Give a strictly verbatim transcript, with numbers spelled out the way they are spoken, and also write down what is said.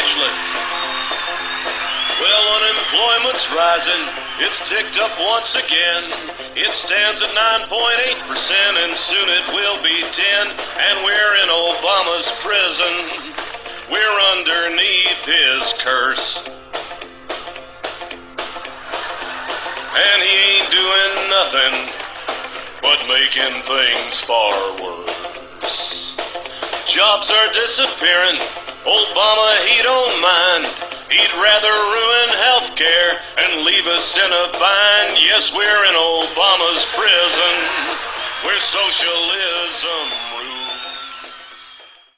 speechless. Well, unemployment's rising. It's ticked up once again. It stands at nine point eight percent, and soon it will be ten. And we're in Obama's prison. We're underneath his curse. And he ain't doing nothing but making things far worse. Jobs are disappearing. Obama, he don't mind. He'd rather ruin health care and leave us in a bind. Yes, we're in Obama's prison, where socialism rules.